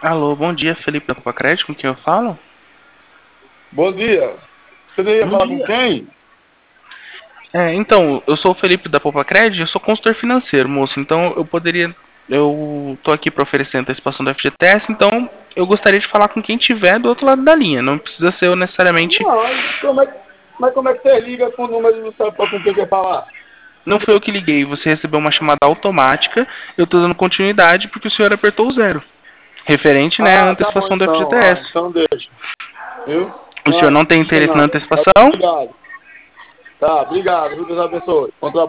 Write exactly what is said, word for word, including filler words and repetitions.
Alô, bom dia, Felipe da Copa Crédito, com quem eu falo? Bom dia. Você ia Bom falar com dia. quem? É, então, eu sou o Felipe da Popa Cred, eu sou consultor financeiro, moço. Então, eu poderia. Eu tô aqui para oferecer antecipação do F G T S, então eu gostaria de falar com quem tiver do outro lado da linha. Não precisa ser eu necessariamente. Não, como é, mas como é que você liga com o número e não sabe pra com quem quer falar? Não foi eu que liguei, você recebeu uma chamada automática. Eu tô dando continuidade porque o senhor apertou o zero. Referente, né, à Ah, tá bom antecipação do então. Ah, F G T S. então deixa. Viu? O senhor Vai, não tem diga interesse na não. Tá, antecipação? obrigado. Tá, obrigado. Deus abençoe. Bom trabalho.